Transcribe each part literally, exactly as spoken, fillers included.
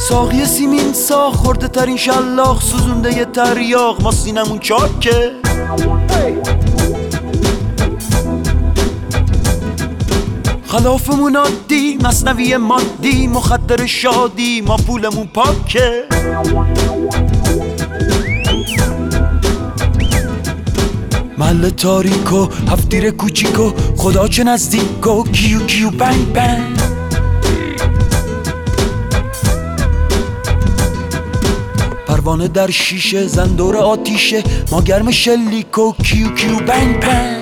ساقی سیمین ساخ خورده ترین شلاخ سوزونده یه تریاق ما سینمون چاکه. خلافمون عادی مثنوی مادی مخدر شادی ما پولمون پاکه. محل تاریکو هفتیر کوچیکو خدا چه نزدیکو کیو کیو بنگ بنگ. پروانه در شیشه زندور آتیشه ما گرم شلیکو کیو کیو بنگ بنگ.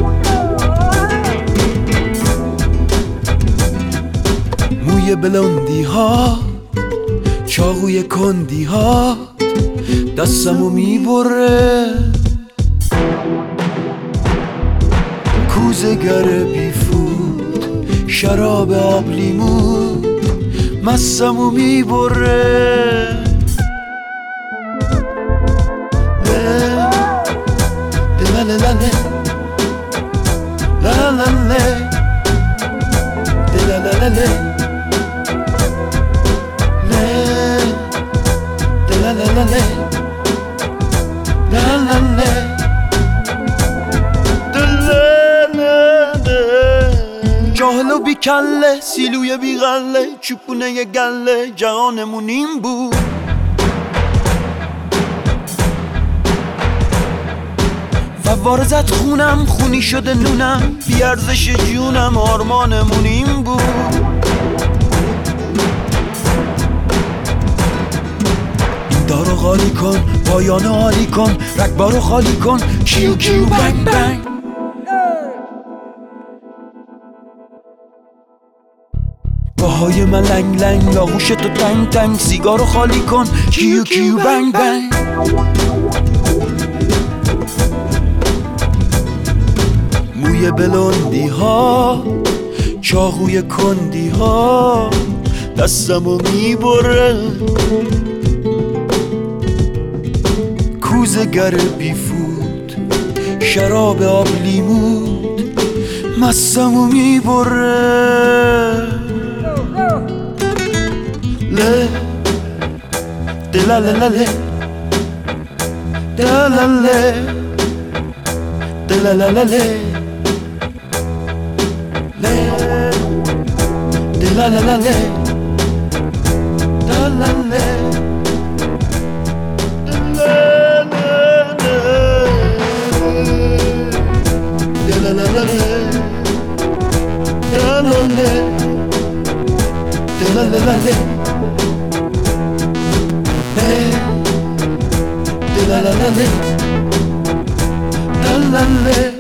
موی بلندی ها چاقوی کندی ها دستمو میبره. کوزه‌گر بیفود شراب آب لیمو مستمو میبره. جاهل و بی کله سیلوی بی غله چوپونه ی گله جهانمون این بود. فواره زد خونم خونی شده نونم بی ارزش جونم آرمانمون این بود. این دارو خالی کن پایانو عالی کن رگبارو خالی کن کیو کیو بنگ بنگ. پاهای من لنگ لنگ آغوش تو تنگ تنگ سیگارو خالی کن کیو کیو بنگ بنگ. موی بلندی ها چاقوی کندی ها دستمو میبره. کوزه‌گر بیفود شراب آب لیمود مستمو میبره. له دلالله دلالله دلالله دلالله دلالله La la la la la la la